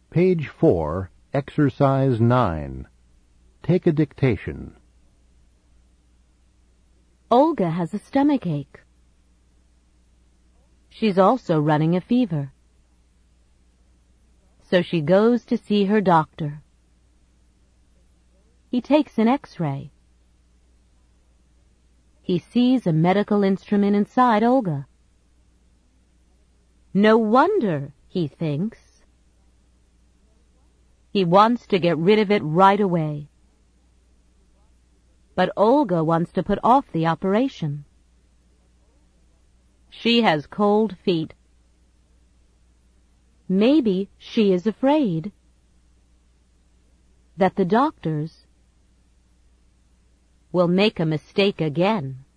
Page 4, Exercise 9. Take a dictation. Olga has a stomach ache. She's also running a fever. So she goes to see her doctor. He takes an X-ray. He sees a medical instrument inside Olga. No wonder, he thinks. He wants to get rid of it right away. But Olga wants to put off the operation. She has cold feet. Maybe she is afraid that the doctors will make a mistake again.